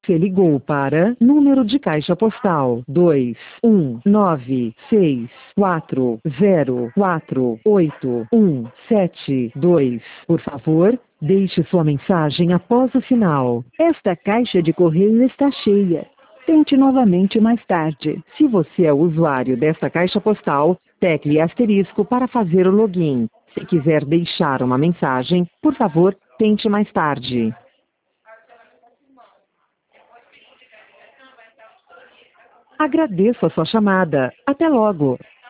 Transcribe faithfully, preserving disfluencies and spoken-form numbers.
Você ligou para número de caixa postal dois um nove seis quatro zero quatro oito um sete dois. Por favor, deixe sua mensagem após o sinal. Esta caixa de correio está cheia. Tente novamente mais tarde. Se você é usuário desta caixa postal, tecle asterisco para fazer o login. Se quiser deixar uma mensagem, por favor, tente mais tarde. Agradeço a sua chamada. Até logo.